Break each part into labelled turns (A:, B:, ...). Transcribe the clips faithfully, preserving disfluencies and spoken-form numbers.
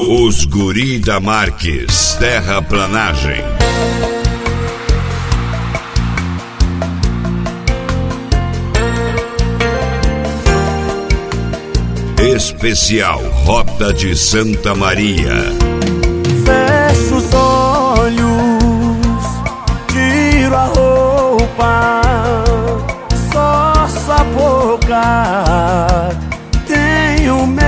A: Os Guri da Marques, terraplanagem. Especial Rota de Santa Maria.
B: Fecho os olhos, tiro a roupa, só sua boca tenho mel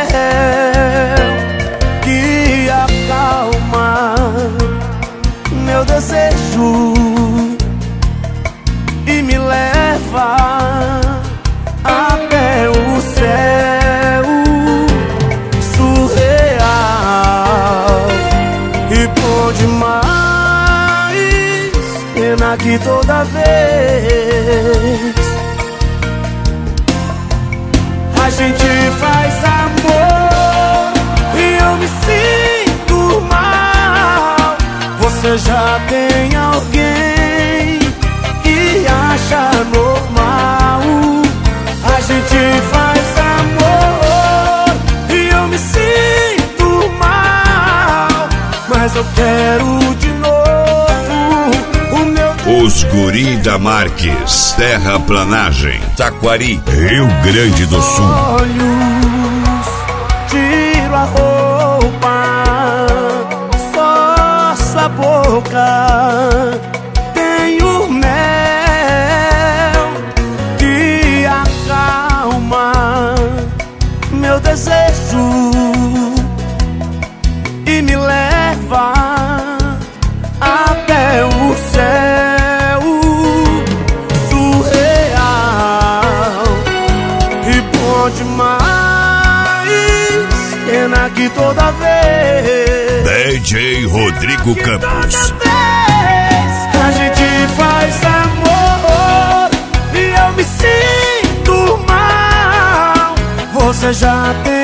B: que acalma meu desejo e me leva até o céu surreal e bom demais, pena que toda vez a gente faz amor e eu me sinto mal. Você já tem alguém e acha normal. A gente faz amor e eu me sinto mal, mas eu quero de novo o meu.
A: Os Guri da Marques, terraplanagem, Taquari, Rio Grande do Sul.
B: Olhos, tiro a roupa, só sua boca tenho mel que acalma meu desejo e me leva até o céu surreal e bom demais, pena que toda vez
A: D J Rodrigo Campos.
B: toda vez a gente faz amor e eu me sinto mal. Você já tem